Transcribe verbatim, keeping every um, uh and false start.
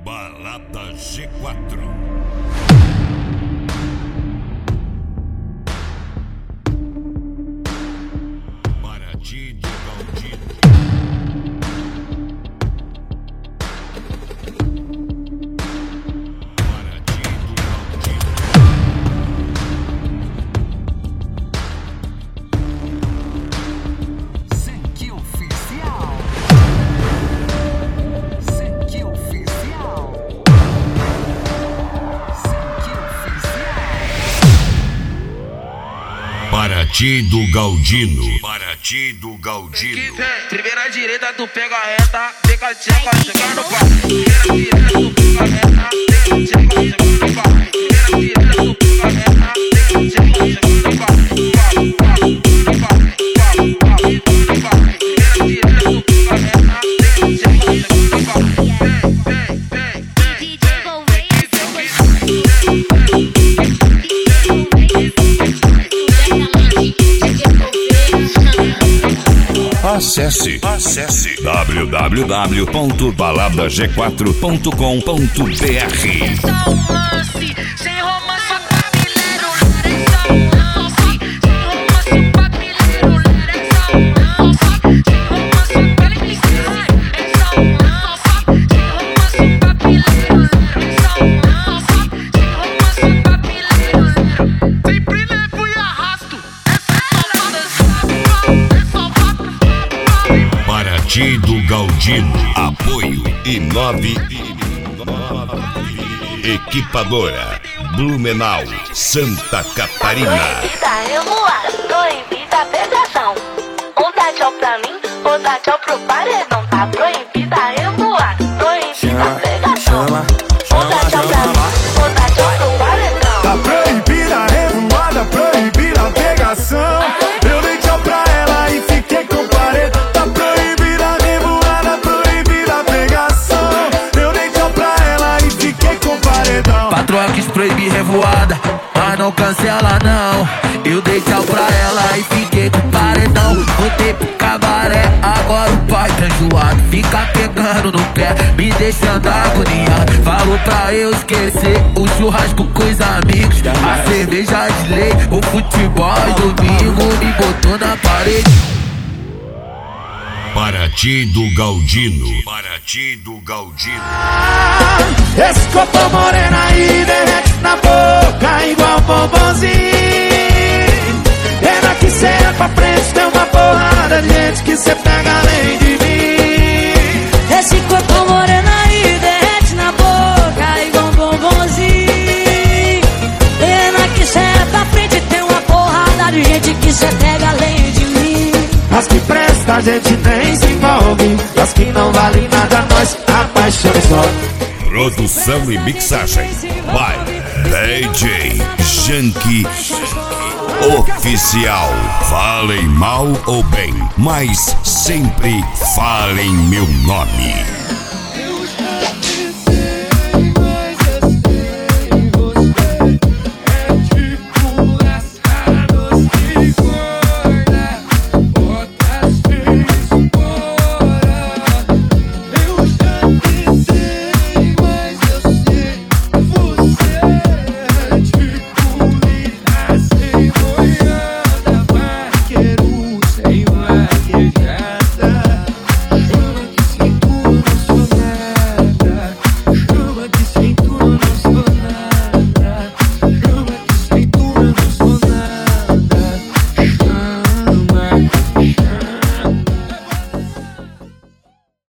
Balada G quatro. Paraty do Galdino. Paraty do Galdino. Sangue oficial. Sangue oficial. Sangue oficial. Paraty do Galdino. Paraty do Galdino. Primeira direita, tu pega a reta, fica a tcheca, chega no pau. Primeira direita, tu pega a reta, fica a tcheca, chega no pau. Primeira direita, tu pega a reta, fica a tcheca, chega no pau. Primeira direita, tu pega a reta, fica a tcheca, chega no pau. Acesse, acesse w w w ponto balada g quatro ponto com ponto b r. É só um lance, sem romance, papileiro, é só um lance, sem romance, papileiro, é só um lance, sem romance, papileiro, é só um lance, sem romance, papileiro, é só um lance, sem romance, papileiro. Sempre levo e arrasto, essa safada sabe, é só papo. Paraty do Galdino. Apoio Inove Equipadora Blumenau, Santa Catarina. Proibida revoada, proibida a pegação. Um dá tchau pra mim, ou dá tchau pro paredão. Tá proibida a revoada, proibida a pegação. Um dá tchau pra mim, ou dá tchau pro paredão. Tá proibida a revoada, proibida a pegação. Eu dei tchau pra ela e fiquei com o paredão. Tá proibida a revoada, proibida a pegação. Eu dei tchau pra ela e fiquei com o paredão. Patroa quis proibir revoada, mas não cancela não. Eu dei tchau pra ela e fiquei com o paredão. Voltei pro cabaré, agora o pai tá enjoado. Fica pegando no pé, me deixando agoniado. Falou pra eu esquecer o churrasco com os amigos, a cerveja de lei, o futebol e domingo. Me botou na parede. Paraty do Galdino. Paraty do Galdino. Esse copo morena aí derrete na boca igual bombonzinho. Pena que cê é pra frente, tem uma porrada de gente que cê pega além de mim. Esse corpo moreno aí derrete na boca igual um bombonzinho. Pena que cê é pra frente, tem uma porrada de gente que cê pega além de mim. As que presta a gente nem se envolve, as que não valem nada nós apaixonamos. Produção e mixagem by D J Janky Oficial. Falem mal ou bem, mas sempre falem meu nome.